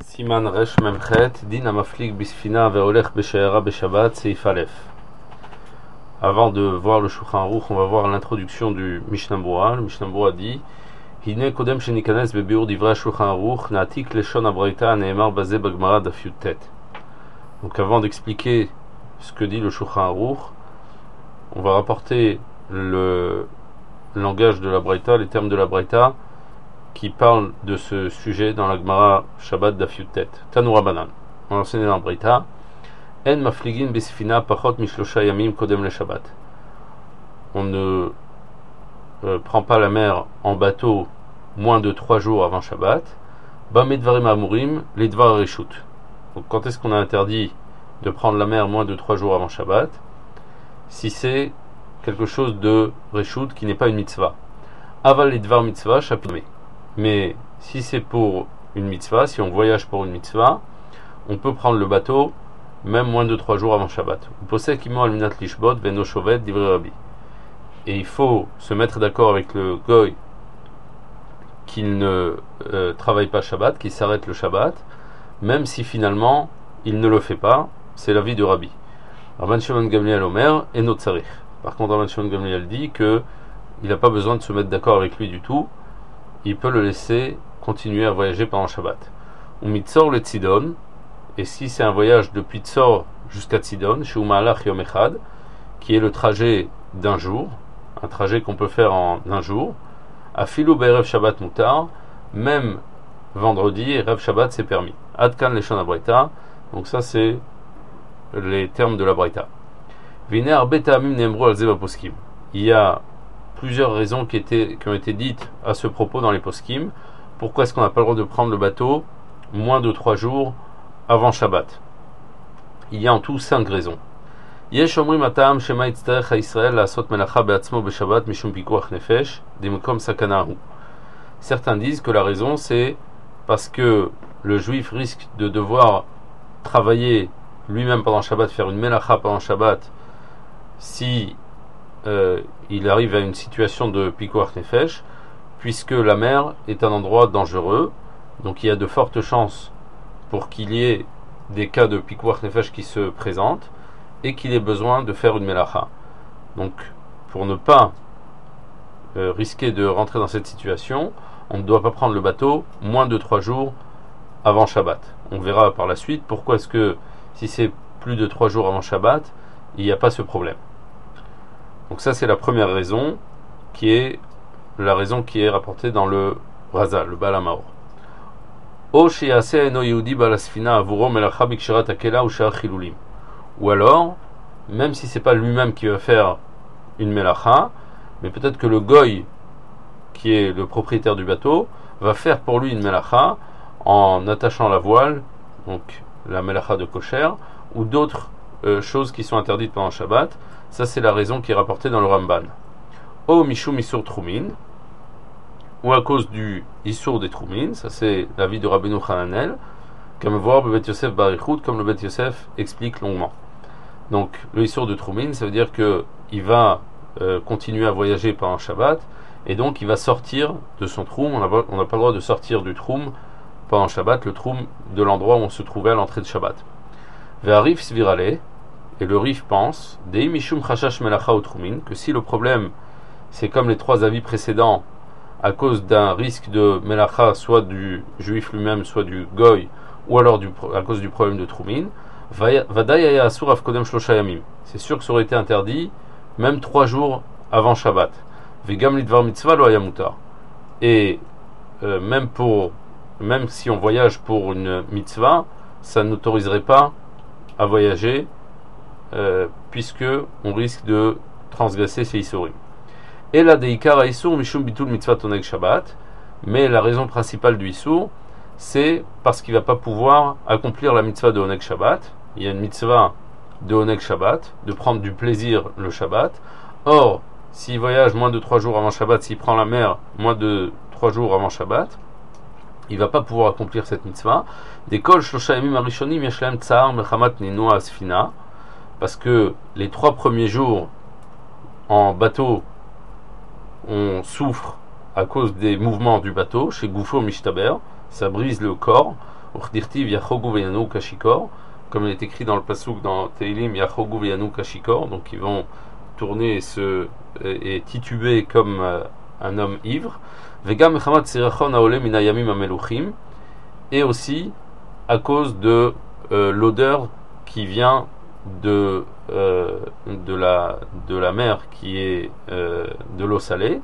Siman Resh Memchet, Din Amaflik Bisfina Veolech Beshaera Beshabbat, Seif Aleph. Avant de voir le Shulchan Aruch, on va voir l'introduction du Mishnah Berurah. Le Mishnah Berurah dit Hine Kodem Shenikanes Bebiur Divrei Shulchan Aruch, Naatik Leshon Abraita Neemar Bazé Bagmara Daf Yud-Tet. Donc avant d'expliquer ce que dit le Shulchan Aruch, on va rapporter le langage de la Braïta, les termes de la Braïta qui parlent de ce sujet dans la Gemara Shabbat Daf Yud-Tet. Tanu Rabbanan. On enseigne dans la Braïta En mafligin besfina pachot mishlosha yamim kodem le Shabbat. On ne prend pas la mer en bateau moins de 3 jours avant Shabbat. Ba medvarim amurim ledvar reshut. Donc quand est-ce qu'on a interdit de prendre la mer moins de 3 jours avant Shabbat? Si c'est quelque chose de reshut qui n'est pas une mitzvah. Aval ledvar mitzvah chapitre. Mais si c'est pour une mitzvah, si on voyage pour une mitzvah, on peut prendre le bateau même moins de 3 jours avant Shabbat. Et il faut se mettre d'accord avec le goy qu'il ne travaille pas Shabbat, qu'il s'arrête le Shabbat, même si finalement il ne le fait pas. C'est l'avis de Rabbi. Rabban Shimon Gamliel Omer et Notzarich. Par contre, Rabban Shimon Gamliel dit que il n'a pas besoin de se mettre d'accord avec lui du tout. Il peut le laisser continuer à voyager pendant Shabbat. Ou Mitzor le Tzidon, et si c'est un voyage depuis Tzor jusqu'à Tzidon, chez Umalach Yom Echad, qui est le trajet d'un jour, un trajet qu'on peut faire en un jour, à Filou Be'erev Shabbat Mutar, même vendredi et Rev Shabbat c'est permis. Adkan Leshon Abraita, donc ça c'est les termes de la Braïta. Viner Arbe Ta'amim Nemru Al Zeva Poskim. Il y a plusieurs raisons qui ont été dites à ce propos dans les poskim. Pourquoi est-ce qu'on n'a pas le droit de prendre le bateau moins de 3 jours avant Shabbat? Il y a en tout 5 raisons. Yesh omrim atam shema yitztarech haYisrael la'asot melacha be'atzmo beShabbat mishum pikuach nefesh demekom sakanahu. Certains disent que la raison c'est parce que le juif risque de devoir travailler lui-même pendant Shabbat, faire une melacha pendant Shabbat, si il arrive à une situation de pikuach nefesh, puisque la mer est un endroit dangereux, donc il y a de fortes chances pour qu'il y ait des cas de pikuach nefesh qui se présentent et qu'il ait besoin de faire une melacha. Donc pour ne pas risquer de rentrer dans cette situation, on ne doit pas prendre le bateau moins de 3 jours avant Shabbat. On verra par la suite pourquoi est-ce que si c'est plus de 3 jours avant Shabbat, il n'y a pas ce problème. Donc ça c'est la première raison, qui est la raison qui est rapportée dans le Raza, le Baal HaMaor. Ou alors, même si c'est pas lui-même qui va faire une melacha, mais peut-être que le goy, qui est le propriétaire du bateau, va faire pour lui une melacha en attachant la voile, donc la melacha de kosher, ou d'autres choses qui sont interdites pendant Shabbat. Ça c'est la raison qui est rapportée dans le Ramban. O mishum isur trumin, ou à cause du isur des trumin, ça c'est l'avis de Rabbeinu Hananel, comme voir le Bet Yosef Barichut, comme le Bet Yosef explique longuement. Donc le isur de trumin, ça veut dire que il va continuer à voyager pendant Shabbat, et donc il va sortir de son troum. On n'a pas le droit de sortir du troum pendant Shabbat, le troum de l'endroit où on se trouvait à l'entrée de Shabbat. Ve'arif svirale, et le Rif pense, Dei mishum chashash melacha ou trumin, que si le problème c'est comme les 3 avis précédents, à cause d'un risque de melacha, soit du juif lui-même, soit du goy, ou alors à cause du problème de trumin, vadai asur af kodem shlosha yamim. C'est sûr que ça aurait été interdit même 3 jours avant Shabbat. Vegam lidvar mitzvah lo hayamutar. Et même si on voyage pour une mitzvah, ça n'autoriserait pas à voyager, puisque on risque de transgresser ces isurim. Et la deikar isur mishum bitul mitzvah oneg Shabbat, mais la raison principale du isur, c'est parce qu'il ne va pas pouvoir accomplir la mitzvah de oneg Shabbat. Il y a une mitzvah de oneg Shabbat, de prendre du plaisir le Shabbat. Or, s'il voyage moins de 3 jours avant Shabbat, s'il prend la mer moins de 3 jours avant Shabbat, il ne va pas pouvoir accomplir cette mitzvah. Des kol shlosha yamim arishonim yesh lahem tsar mechamat ninua asfina, parce que les 3 premiers jours en bateau, on souffre à cause des mouvements du bateau, chez Goufo Mishtaber, ça brise le corps. Uchdirtiv Yachogu Veyanu Kashikor, comme il est écrit dans le pasuk dans Teilim, Yachogu Veyanu Kashikor, donc ils vont tourner et tituber comme un homme ivre. Vegam Mechamat Sirachon Aole Minayamim Ameluchim, et aussi à cause de l'odeur qui vient de la mer qui est de l'eau salée.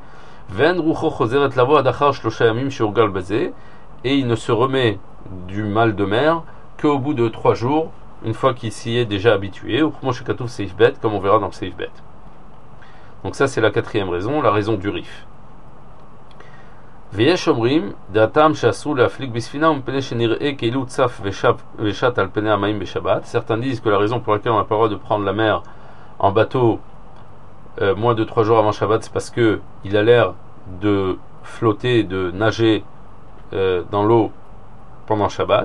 Et il ne se remet du mal de mer qu'au bout de 3 jours, une fois qu'il s'y est déjà habitué, comme on verra dans le Seif Bet. Donc ça c'est la 4e raison, la raison du rif. Certains disent que la raison pour laquelle on n'a pas le droit de prendre la mer en bateau moins de 3 jours avant Shabbat, c'est parce que il a l'air de flotter, de nager dans l'eau pendant Shabbat.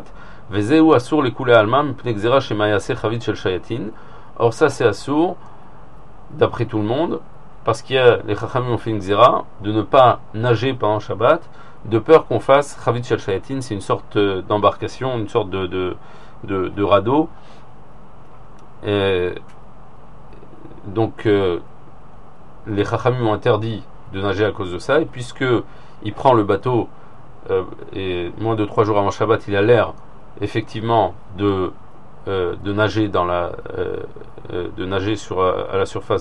Or ça c'est assour d'après tout le monde, parce qu'il y a les Chachamim ont fait une xéra de ne pas nager pendant Shabbat, de peur qu'on fasse Chavit Shel Shayatin. C'est une sorte d'embarcation, une sorte de radeau. Donc les Chachamim ont interdit de nager à cause de ça, et puisque il prend le bateau et moins de 3 jours avant Shabbat, il a l'air effectivement de nager de nager à la surface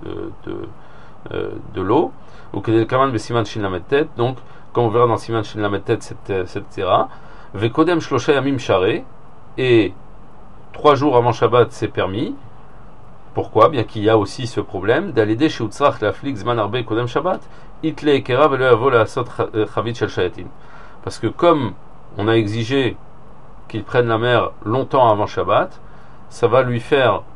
de l'eau, ou que des kaman be siman shin lamed tet. Donc comme on verra dans siman shin lamed tet cette zera, vekodem shlosha yamim share, et 3 jours avant Shabbat c'est permis. Pourquoi? Bien qu'il y a aussi ce problème d'aleder chez utzrach la flik zman arbe kodem Shabbat itle ekera velo yavo la sot chavit shel shayatin, parce que comme on a exigé qu'il prenne la mer longtemps avant Shabbat, ça va lui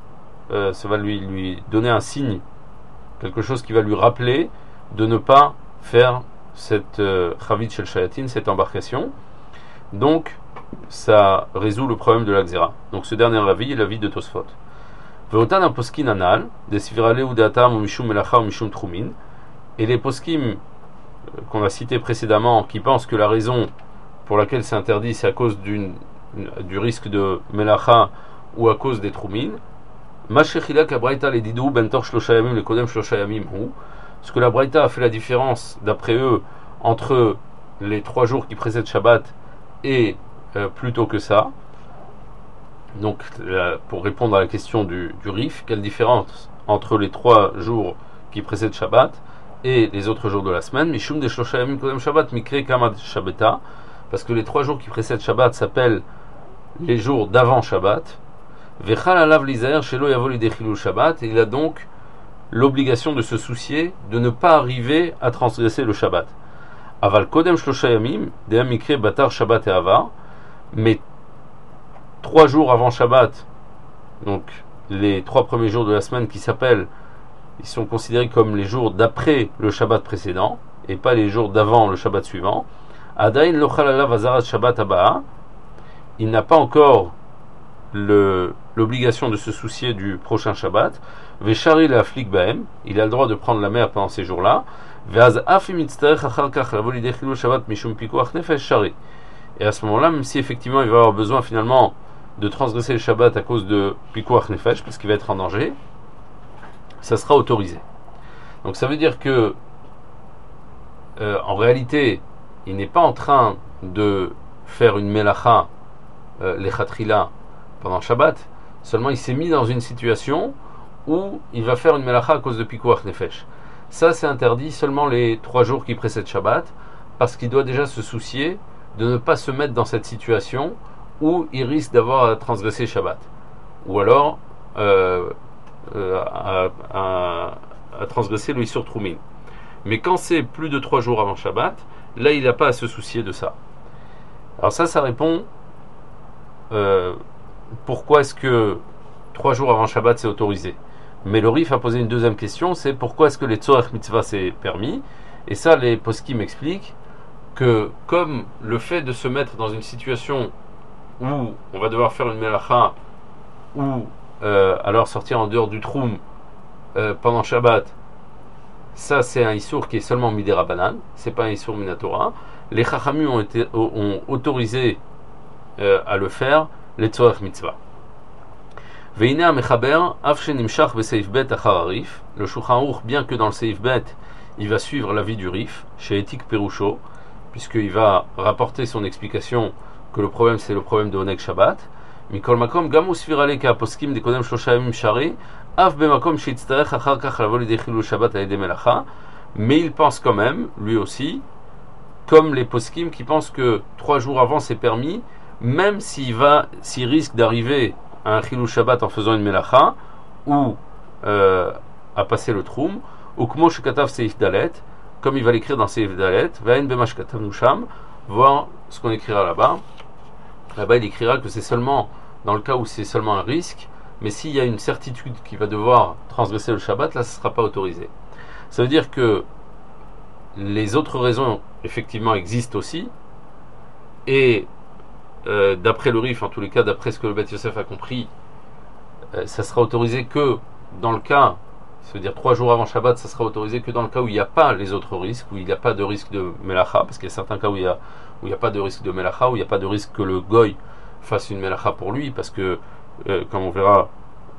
donner un signe, quelque chose qui va lui rappeler de ne pas faire cette Chavit Shel Shayatin, cette embarcation. Donc ça résout le problème de la Xéra. Donc ce dernier avis est l'avis de Tosfot. Veotan un poskin anal, des sivirale ou d'atam ou mishum melacha ou mishum trumin. Et les poskim qu'on a cités précédemment, qui pensent que la raison pour laquelle c'est interdit, c'est à cause du risque de melacha ou à cause des trumin. Mashechilak abraita les didou bentor shloshayamim le kodem shloshayamim ou. Ce que la Braïta a fait la différence, d'après eux, entre les 3 jours qui précèdent Shabbat et plutôt que ça. Donc, pour répondre à la question du Rif, quelle différence entre les 3 jours qui précèdent Shabbat et les autres jours de la semaine? Mishum de Shloshayamim Kodem Shabbat Mikre Kamad Shabbata, parce que les 3 jours qui précèdent Shabbat s'appellent les jours d'avant Shabbat. Vechal alav lizaer shelo yavo lidechilul Shabbat, et il a donc l'obligation de se soucier de ne pas arriver à transgresser le Shabbat. Aval kodem shloshayamim de'am mikre batar Shabbat et avar, mais 3 jours avant Shabbat, donc les 3 premiers jours de la semaine ils sont considérés comme les jours d'après le Shabbat précédent et pas les jours d'avant le Shabbat suivant. Adain lochal alav azarat Shabbat abaa, il n'a pas encore l'obligation de se soucier du prochain Shabbat. Veshari la flik baem, il a le droit de prendre la mer pendant ces jours-là. Veaz afim itztarech achar kach lavo lidei chilul Shabbat mishum pikuach nefesh shari. Et à ce moment-là, même si effectivement il va avoir besoin finalement de transgresser le Shabbat à cause de pikuach nefesh, parce qu'il va être en danger, ça sera autorisé. Donc ça veut dire que en réalité, il n'est pas en train de faire une melacha lechatrila pendant Shabbat, seulement il s'est mis dans une situation où il va faire une melacha à cause de pikuach nefesh. Ça c'est interdit seulement les 3 jours qui précèdent Shabbat, parce qu'il doit déjà se soucier de ne pas se mettre dans cette situation où il risque d'avoir à transgresser Shabbat, ou alors à transgresser le Issur Troumin. Mais quand c'est plus de 3 jours avant Shabbat, là il n'a pas à se soucier de ça. Alors ça répond pourquoi est-ce que 3 jours avant Shabbat c'est autorisé. Mais le Rif a posé une deuxième question, c'est pourquoi est-ce que les Tzorech Mitzvah c'est permis. Et ça les poskim m'expliquent que comme le fait de se mettre dans une situation où on va devoir faire une melacha ou alors sortir en dehors du troum pendant Shabbat, ça c'est un issour qui est seulement midera banan, c'est pas un issour minatora. Les chachamim ont autorisé à le faire, les tzorech mitzvah. Veine amechaber, afshe nimshach beseif bet achar arif. Le Shulchan Aruch, bien que dans le seif bet, il va suivre l'avis du Rif, chez Etik Perusho, puisqu'il va rapporter son explication que le problème c'est le problème de Oneg Shabbat. Mikol makom gamu svirale ka poskim de kodem shlosha yamim shari, av bemakom shitztarech achar kach lavo lidei chilul Shabbat al yedei melacha. Mais il pense quand même, lui aussi, comme les poskim qui pensent que 3 jours avant c'est permis, même s'il risque d'arriver à un chilul Shabbat en faisant une melacha ou à passer le troum, ou kmo shekatav seif dalet, comme il va l'écrire dans seif dalet, vain bemash katav nusham, voir ce qu'on écrira là-bas. Là-bas, il écrira que c'est seulement dans le cas où c'est seulement un risque, mais s'il y a une certitude qu'il va devoir transgresser le Shabbat, là, ce ne sera pas autorisé. Ça veut dire que les autres raisons, effectivement, existent aussi, et d'après le Rif, en tous les cas, d'après ce que le Beth Yosef a compris, ça sera autorisé que dans le cas, ça veut dire 3 jours avant Shabbat, ça sera autorisé que dans le cas où il n'y a pas les autres risques, où il n'y a pas de risque de Melacha, parce qu'il y a certains cas où il n'y a pas de risque de Melacha, où il n'y a pas de risque que le Goy fasse une Melacha pour lui, parce que, comme on verra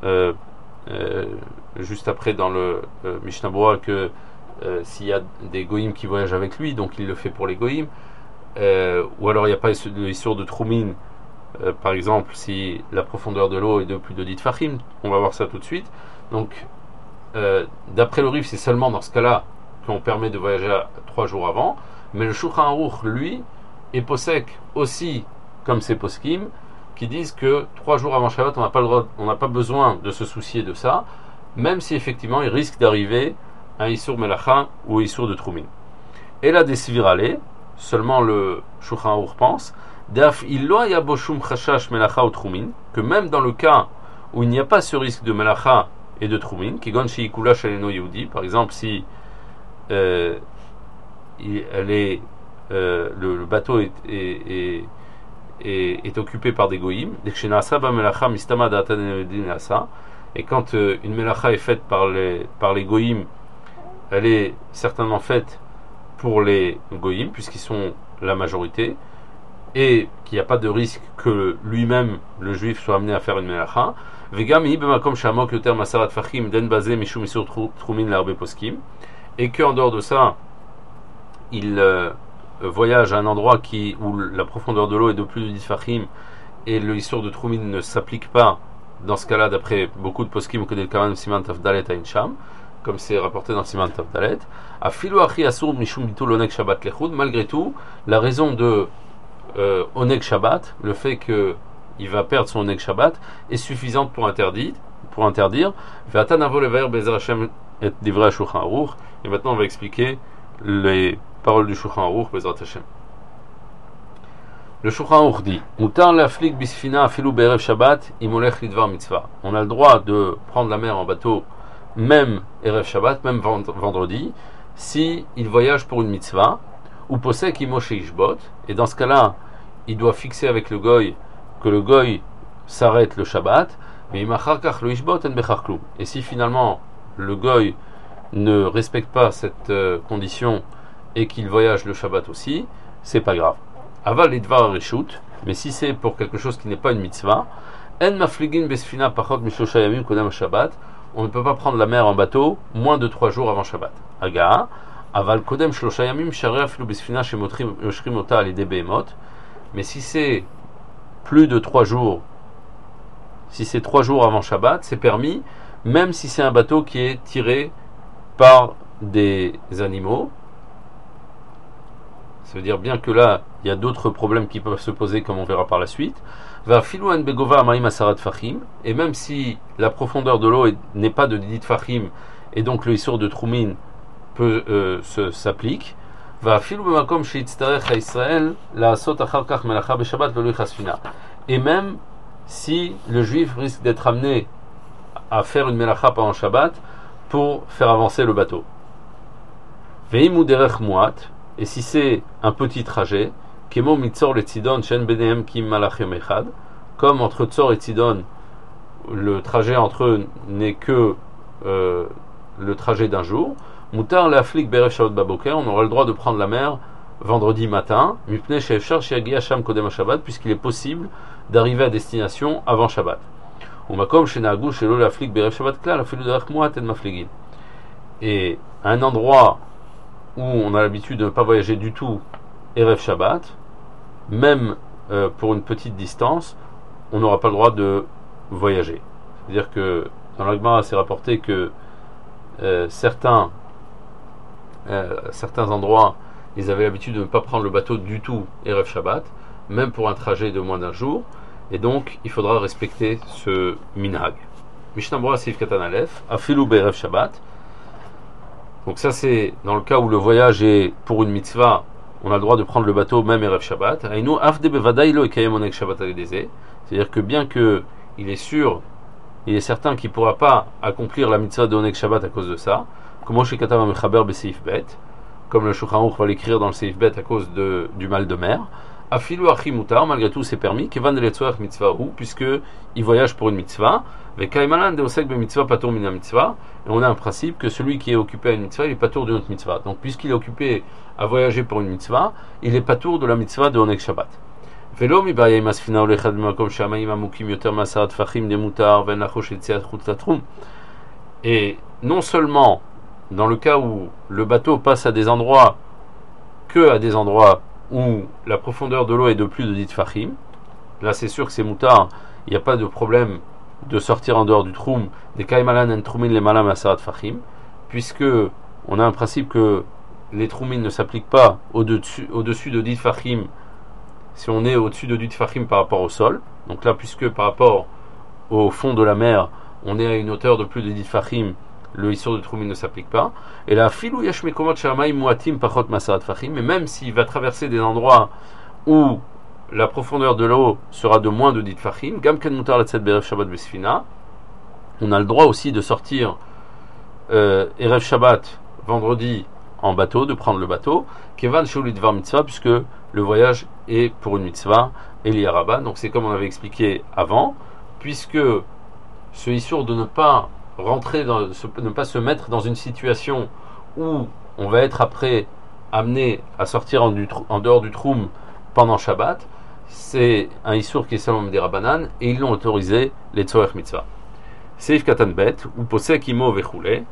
juste après dans le Mishnah Berurah, que s'il y a des Goyim qui voyagent avec lui, donc il le fait pour les Goyim, ou alors il n'y a pas l'histoire de Troumin, par exemple, si la profondeur de l'eau est de plus de 10 Tfachim, on va voir ça tout de suite. Donc, d'après le Rif, c'est seulement dans ce cas-là qu'on permet de voyager 3 jours avant, mais le Shulchan Aruch, lui, est posek aussi, comme ses poskim, qui disent que 3 jours avant Shabbat, on n'a pas besoin de se soucier de ça, même si effectivement il risque d'arriver à un Issour Melacha ou un Issour de Troumin. Et là, des Svirale, seulement le Shulchan Aruch pense, Daf illo yaboshum chashash Melacha ou Troumin, que même dans le cas où il n'y a pas ce risque de Melacha et de Troumin, qui gon sheikula shaleno Yehudi, par exemple si le bateau est occupé par des goïms, et quand une melacha est faite par les goïms, elle est certainement faite pour les goïms, puisqu'ils sont la majorité, et qu'il n'y a pas de risque que lui-même, le juif, soit amené à faire une melacha. Et qu'en dehors de ça, il voyage à un endroit où la profondeur de l'eau est de plus de 10 fachim et le Issour de Troumin ne s'applique pas dans ce cas-là, d'après beaucoup de poskim, que del kaman siman taf dalet ain sham, comme c'est rapporté dans siman taf dalet. Afilu achi asur mishum bitul oneg shabbat lechud, malgré tout, la raison de oneg shabbat, le fait que il va perdre son oneg shabbat, est suffisante pour interdire. Ve'atan avo levaer be'ezer Hashem et divrei Shulchan Aruch. Et maintenant, on va expliquer les paroles du Shulchan Aruch, Bezrat Hashem. Le Shulchan Aruch dit Mutar laflik bisfina afilu be'erev Shabbat imolech lidvar mitzvah. On a le droit de prendre la mer en bateau, même erev Shabbat, même vendredi, si il voyage pour une mitzvah, ou posek imoshe ishbot, et dans ce cas-là, il doit fixer avec le goy que le goy s'arrête le Shabbat, mais imachar kach le ishbot en bechar klum. Et si finalement le goy ne respecte pas cette condition et qu'il voyage le Shabbat aussi, c'est pas grave. Aval lidvar reshut, mais si c'est pour quelque chose qui n'est pas une mitzvah, en mafligin besfina pachot mishlosha yamim kodem Shabbat, on ne peut pas prendre la mer en bateau moins de 3 jours avant Shabbat. Aga, aval kodem shlosha yamim sharei afilu besfina shemotrim yoshrim ota al yedei behemot, mais si c'est plus de 3 jours, si c'est 3 jours avant Shabbat, c'est permis, même si c'est un bateau qui est tiré par des animaux. Ça veut dire bien que là, il y a d'autres problèmes qui peuvent se poser, comme on verra par la suite. Va filouan begova amaim asarat fachim, et même si la profondeur de l'eau n'est pas de 10 fachim, et donc le Issour de Troumin s'applique. Va filou b'makom sheitztarech Israël la asot achar kach melacha b'Shabbat v'lo yichasfina. Et même si le juif risque d'être amené à faire une melacha pendant Shabbat pour faire avancer le bateau. Ve'imu derech muat, et si c'est un petit trajet, kemo mitzor le tzidon shen benehem kim malach yom echad, comme entre Tzor et Tzidon, le trajet entre eux n'est que le trajet d'un jour. Mutar la flik berev shaot baboker, on aura le droit de prendre la mer vendredi matin, puisqu'il est possible d'arriver à destination avant Shabbat. Et un endroit où on a l'habitude de ne pas voyager du tout, Erev Shabbat, même pour une petite distance, on n'aura pas le droit de voyager. C'est-à-dire que dans la Gemara, c'est rapporté que certains endroits, ils avaient l'habitude de ne pas prendre le bateau du tout Erev Shabbat, même pour un trajet de moins d'un jour, et donc il faudra respecter ce minhag. Mishnah Berurah Seif Katan Aleph, Afilu Be'erev Shabbat. Donc ça c'est dans le cas où le voyage est pour une mitzvah, on a le droit de prendre le bateau même Erev Shabbat. Aïnou Afde Bevadai lo ekayem onek Shabbat aledeze. C'est-à-dire que bien que il est certain qu'il ne pourra pas accomplir la mitzvah de onek Shabbat à cause de ça, comme chez Katav Mechaber Beseif Bet, comme le Shulchan Aruch va l'écrire dans le Seif Bet à cause du mal de mer. Afilu achi mutar, malgré tout c'est permis, kevan de letzoach mitzvah ou, puisque il voyage pour une mitzvah, vekaimalan de osek be mitzvah patur mina mitzvah, et on a un principe que celui qui est occupé à une mitzvah, il est patour d'une autre mitzvah. Donc puisqu'il est occupé à voyager pour une mitzvah, il est patour de la mitzvah de onek Shabbat. Velo mi ba'yay masfina olechad b'makom shamayim amukim yoter masarat fachim de mutar ven lachosh etziat chutz latrum. Et non seulement dans le cas où le bateau passe à des endroits où la profondeur de l'eau est de plus de 10 tfachim, là c'est sûr que c'est moutard, il n'y a pas de problème de sortir en dehors du troum, des kaimalan en troumin les malam asarat tfachim, puisque on a un principe que les troumines ne s'appliquent pas au-dessus de 10 tfachim si on est au-dessus de 10 tfachim par rapport au sol. Donc là, puisque par rapport au fond de la mer, on est à une hauteur de plus de 10 tfachim, le issur de Troumine ne s'applique pas. Et là, filou yesh mekomot shamaim muatim pachot masarat fachim, mais même s'il va traverser des endroits où la profondeur de l'eau sera de moins de 10 fachim, gam ken mutar latzet berev shabbat besfina, on a le droit aussi de sortir erev shabbat vendredi en bateau, de prendre le bateau, kevan sheulit var mitzvah, puisque le voyage est pour une mitzvah, Eliyaraba. Donc c'est comme on avait expliqué avant, puisque ce issur de ne pas ne pas se mettre dans une situation où on va être après amené à sortir en dehors du troum pendant Shabbat, c'est un issur qui est seulement des Rabbanan, et ils l'ont autorisé les Tzoech Mitzvah. Seif Katan Bet, ou Posek Imo Vechoulé.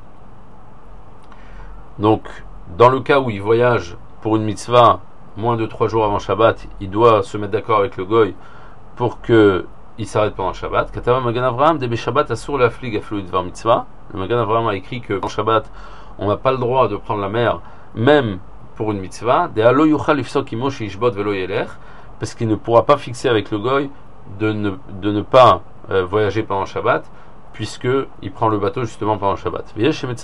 Donc, dans le cas où il voyage pour une mitzvah moins de 3 jours avant Shabbat, il doit se mettre d'accord avec le Goy pour que il s'arrête pendant Shabbat. Katava Magan Avraham, Debe Shabbat Asur la Flig Afluid Var Mitzvah. Le Magan Avraham a écrit que pendant Shabbat, on n'a pas le droit de prendre la mer, même pour une mitzvah. De Alo Yuchal Ifsok Imo Sheishbot Velo Yelech, parce qu'il ne pourra pas fixer avec le Goy de ne pas voyager pendant Shabbat, puisqu'il prend le bateau justement pendant Shabbat.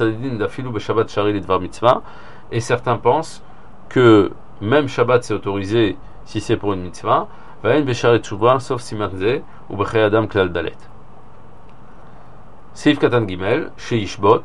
Et certains pensent que même Shabbat c'est autorisé si c'est pour une mitzvah, sauf si Marze ou Bechei Adam Klal Dalet. Seif Katan Gimel, chez Ishbot,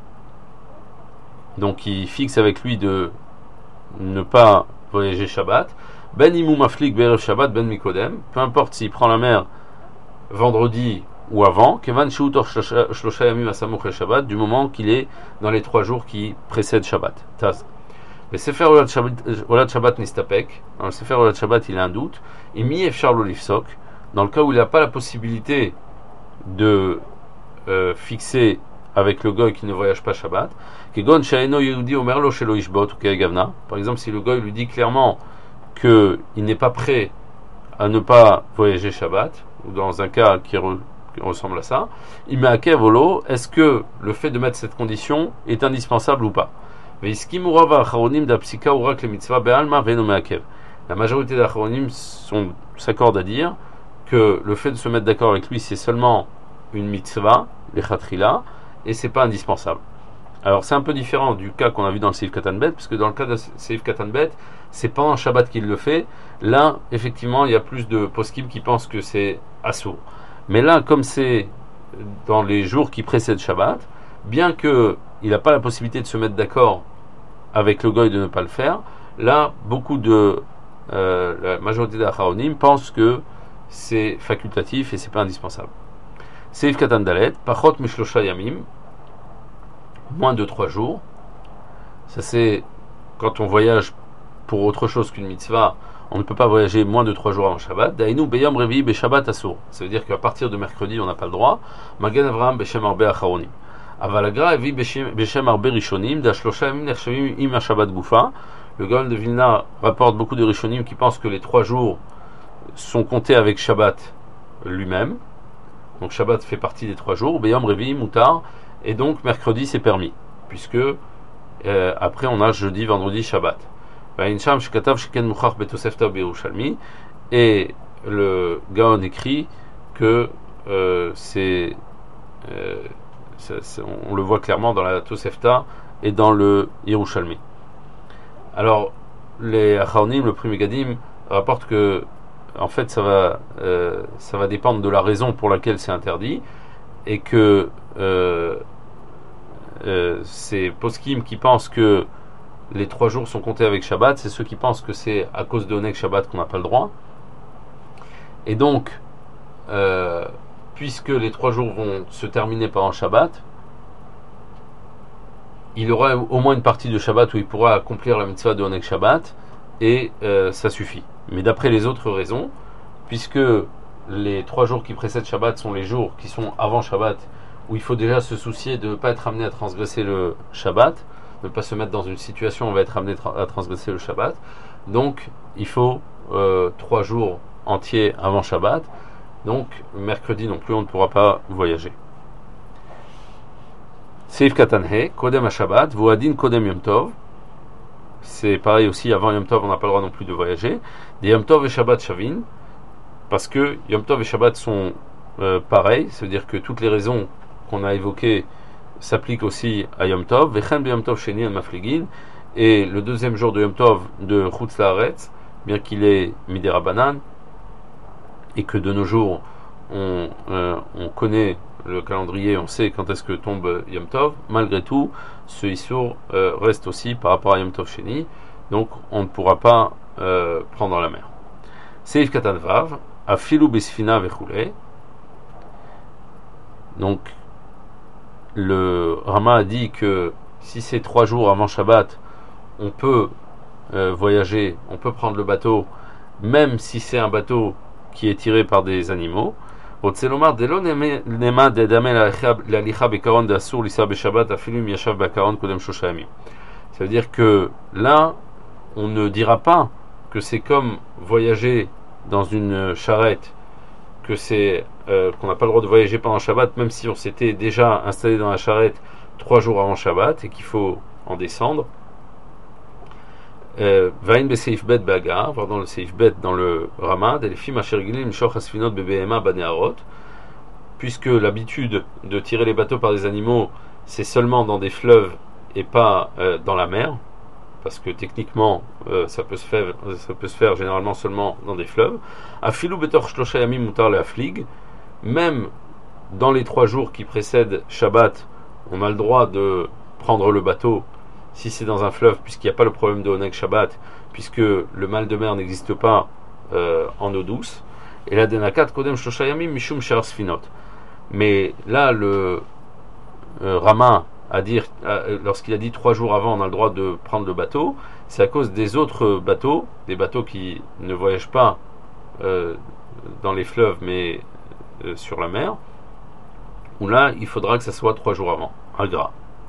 donc il fixe avec lui de ne pas voyager Shabbat. Ben imou maflik be'erev Shabbat ben mikodem, peu importe s'il prend la mer vendredi ou avant, kevan sheutor shlosha yamim asamuch le Shabbat, du moment qu'il est dans les 3 jours qui précèdent Shabbat. Taz. Mais Sefer Olad Shabbat Nistapek, dans le Sefer Olad Shabbat il a un doute, et mi efshar lo lifsok, dans le cas où il n'a pas la possibilité de fixer avec le goy qui ne voyage pas Shabbat, kegon shaeno yehudi omerlo shelo ishbot ou keegavna, par exemple si le goy lui dit clairement qu'il n'est pas prêt à ne pas voyager Shabbat, ou dans un cas qui ressemble à ça, il met à kevolo, est-ce que le fait de mettre cette condition est indispensable ou pas? La majorité d'Acharonim s'accordent à dire que le fait de se mettre d'accord avec lui c'est seulement une mitzvah, les chatrila, et c'est pas indispensable. Alors c'est un peu différent du cas qu'on a vu dans le Seif Katan Bet, parce que dans le cas de Seif Katan Bet, c'est pendant Shabbat qu'il le fait. Là, effectivement, il y a plus de poskim qui pensent que c'est assour. Mais là, comme c'est dans les jours qui précèdent Shabbat, bien qu'il n'a pas la possibilité de se mettre d'accord avec le goy de ne pas le faire, là, la majorité d'Acharonim pensent que c'est facultatif et c'est pas indispensable. Seif Katan Dalet, Pachot Mishlosha Yamim, moins de 3 jours. Ça c'est quand on voyage pour autre chose qu'une mitzvah, on ne peut pas voyager moins de 3 jours avant Shabbat. Daïnou beyom revi beshabbat asur. Ça veut dire qu'à partir de mercredi, on n'a pas le droit. Magen Avraham beshem arbe acharonim. Avalagra evi beshem arbe rishonim dashlosha yamim nechshavim im Shabbat gufa. Le Gaon de Vilna rapporte beaucoup de rishonim qui pensent que les 3 jours sont comptés avec Shabbat lui-même. Donc Shabbat fait partie des 3 jours. Beyom revi mutar. Et donc mercredi c'est permis, puisque après on a jeudi, vendredi, Shabbat. Et le Gaon écrit que on le voit clairement dans la Tosefta et dans le Yerushalmi. Alors les Acharonim, le Pri Megadim, rapportent que en fait ça va dépendre de la raison pour laquelle c'est interdit, et que c'est Poskim qui pensent que les 3 jours sont comptés avec Shabbat, c'est ceux qui pensent que c'est à cause de Oneg Shabbat qu'on n'a pas le droit. Et donc, puisque les 3 jours vont se terminer pendant Shabbat, il aura au moins une partie de Shabbat où il pourra accomplir la mitzvah de Oneg Shabbat, et ça suffit. Mais d'après les autres raisons, puisque les 3 jours qui précèdent Shabbat sont les jours qui sont avant Shabbat, où il faut déjà se soucier de ne pas être amené à transgresser le Shabbat, ne pas se mettre dans une situation où on va être amené à transgresser le Shabbat. Donc il faut 3 jours entiers avant Shabbat. Donc mercredi non plus on ne pourra pas voyager. Seif Katanhe, Kodem Shabbat, Voadin Kodem Yom Tov. C'est pareil aussi, avant Yom Tov on n'a pas le droit non plus de voyager. Des Yom Tov et Shabbat Shavin, parce que Yom Tov et Shabbat sont pareils, ça veut dire que toutes les raisons qu'on a évoquées s'applique aussi à Yom Tov, Vechen be Yom Tov Sheni al Mafligin, et le deuxième jour de Yom Tov de Chutz Laaretz, bien qu'il est Midera Banan, et que de nos jours on connaît le calendrier, on sait quand est-ce que tombe Yom Tov, malgré tout, ce Issour reste aussi par rapport à Yom Tov Sheni, donc on ne pourra pas prendre la mer. Seif Katan Vav, Afilu Besfina Vechule. Donc le Rama a dit que si c'est 3 jours avant Shabbat, on peut voyager, on peut prendre le bateau, même si c'est un bateau qui est tiré par des animaux. Ça veut dire que là, on ne dira pas que c'est comme voyager dans une charrette, que c'est qu'on n'a pas le droit de voyager pendant Shabbat, même si on s'était déjà installé dans la charrette 3 jours avant Shabbat et qu'il faut en descendre. Vain be seif bet baga, voir dans le seif bet dans le Rama, delefim asher gilim shoch asfinot bebehema banearot, puisque l'habitude de tirer les bateaux par des animaux c'est seulement dans des fleuves et pas dans la mer, parce que techniquement ça peut se faire généralement seulement dans des fleuves. Afilu betor shlosha yamim mutar leaflig, même dans les 3 jours qui précèdent Shabbat, on a le droit de prendre le bateau si c'est dans un fleuve, puisqu'il n'y a pas le problème de Oneg Shabbat, puisque le mal de mer n'existe pas en eau douce. Et la denakat kodem shlosha yamim mishum shar sfinot. Mais là, le Rama à dire, lorsqu'il a dit 3 jours avant on a le droit de prendre le bateau, c'est à cause des autres bateaux, des bateaux qui ne voyagent pas dans les fleuves mais sur la mer, où là il faudra que ça soit 3 jours avant, un gras.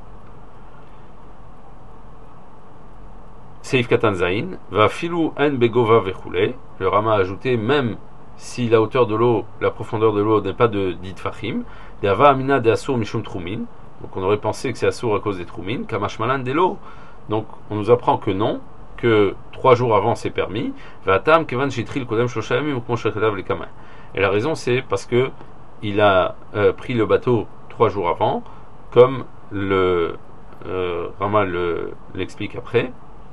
Seif Katan Zain, va filou en begova vechule. Le Rama a ajouté, même si la hauteur de l'eau, la profondeur de l'eau n'est pas de 10 tfachim, de ava amina de asur mishum trumin. Donc on aurait pensé que c'est assour à cause des troumines, kamashmalan de l'eau. Donc on nous apprend que non, que 3 jours avant c'est permis. Vatam kevan shitril kodem shloshayamim ou konshakadav les kamin. Et la raison c'est parce que il a pris le bateau 3 jours avant, comme le Rama l'explique après.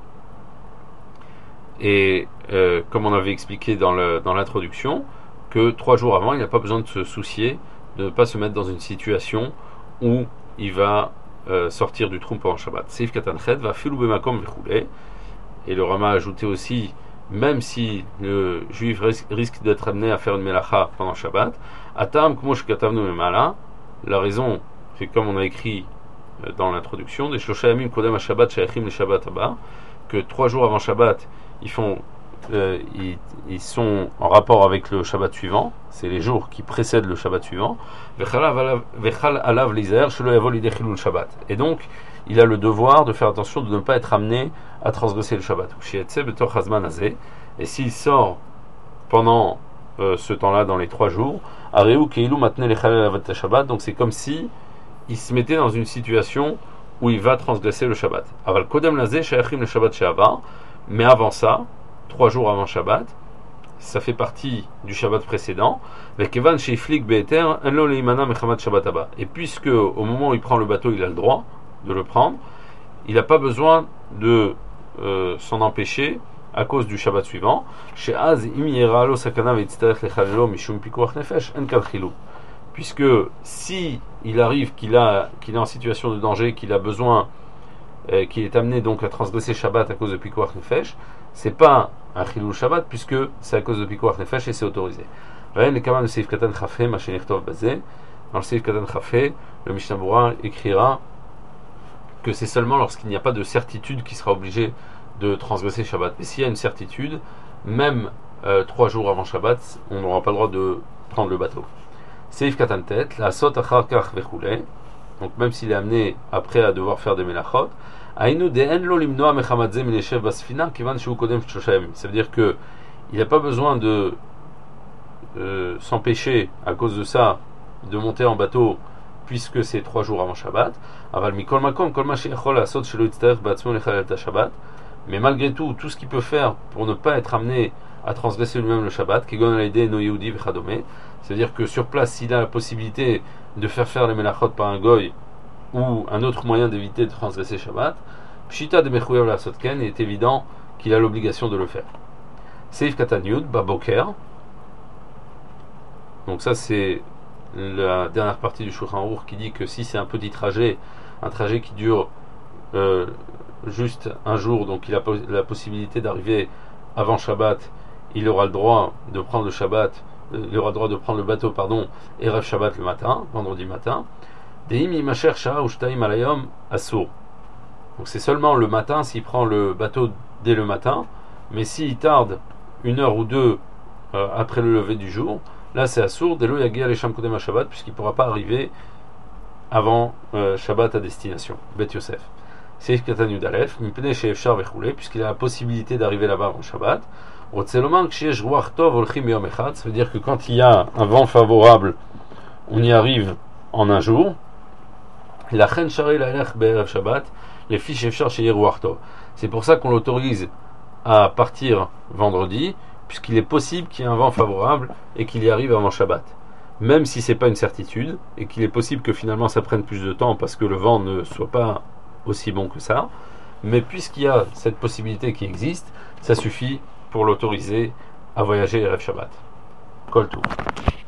Et comme on avait expliqué dans l'introduction, que 3 jours avant il n'a pas besoin de se soucier de ne pas se mettre dans une situation où il va sortir du trou pendant Shabbat. Seif Katanchet va filou bemakom vechule. Et le Rama a ajouté aussi, même si le juif risque d'être amené à faire une melacha pendant Shabbat, atam kmosh katavnu memala. La raison, c'est comme on a écrit dans l'introduction, des shloshayamim kodem ha-Shabbat shayachim le Shabbat haba, que 3 jours avant Shabbat, ils sont en rapport avec le Shabbat suivant, c'est les jours qui précèdent le Shabbat suivant. Et donc, il a le devoir de faire attention de ne pas être amené à transgresser le Shabbat. Et s'il sort pendant ce temps-là, dans les 3 jours, donc c'est comme si il se mettait dans une situation où il va transgresser le Shabbat. Mais avant ça, 3 jours avant Shabbat, ça fait partie du Shabbat précédent. Et puisque au moment où il prend le bateau, il a le droit de le prendre, il n'a pas besoin de s'en empêcher à cause du Shabbat suivant. Puisque si il arrive qu'il est en situation de danger, qu'il a besoin, qu'il est amené donc à transgresser Shabbat à cause de Pikuach Nefesh, c'est pas un Chilul Shabbat puisque c'est à cause de Pikuach Nefesh et c'est autorisé. Dans le Seif Katan Chafé, le Mishnah Berurah écrira que c'est seulement lorsqu'il n'y a pas de certitude qu'il sera obligé de transgresser Shabbat. Mais s'il y a une certitude, même 3 jours avant Shabbat, on n'aura pas le droit de prendre le bateau. Seif Katan Tet, la Sot Achar Kach Vechule, donc même s'il est amené après à devoir faire des melachot, ça veut dire que il n'a pas besoin de s'empêcher à cause de ça de monter en bateau puisque c'est 3 jours avant Shabbat. Mais malgré tout, tout ce qu'il peut faire pour ne pas être amené à transgresser lui-même le Shabbat, c'est-à-dire que sur place, s'il a la possibilité de faire les melachot par un goy ou un autre moyen d'éviter de transgresser Shabbat, Pshita de Mechuyev la Sotken, il est évident qu'il a l'obligation de le faire. Seif Katan Yud, Baboker. Donc ça c'est la dernière partie du Shulchan Aruch qui dit que si c'est un petit trajet, un trajet qui dure juste un jour, donc il a la possibilité d'arriver avant Shabbat, il aura le droit de prendre le Shabbat, il aura le droit de prendre le bateau, Erev Shabbat le matin, vendredi matin. Deim Imacher Shara Ushtaim Alayom Asur. Donc c'est seulement le matin s'il prend le bateau dès le matin, mais s'il tarde 1 heure ou 2 après le lever du jour, là c'est Asur, Delo Yagia Lesham Kodem Shabbat, puisqu'il ne pourra pas arriver avant Shabbat à destination. Bet Yosef. Seif Katan Yudalef, Mipne Sheefshar Vechule, puisqu'il a la possibilité d'arriver là-bas avant Shabbat. Rotzeloman Kshesh Ruach Tov Olchim Yom Echad, ça veut dire que quand il y a un vent favorable, on y arrive en un jour. La Chen Sharei Laelech Be'erev Shabbat, les fiches Efshar Sheyeh Ruach Tov. C'est pour ça qu'on l'autorise à partir vendredi, puisqu'il est possible qu'il y ait un vent favorable et qu'il y arrive avant Shabbat. Même si c'est pas une certitude, et qu'il est possible que finalement ça prenne plus de temps parce que le vent ne soit pas aussi bon que ça, mais puisqu'il y a cette possibilité qui existe, ça suffit pour l'autoriser à voyager Erev Shabbat. Kol Tov.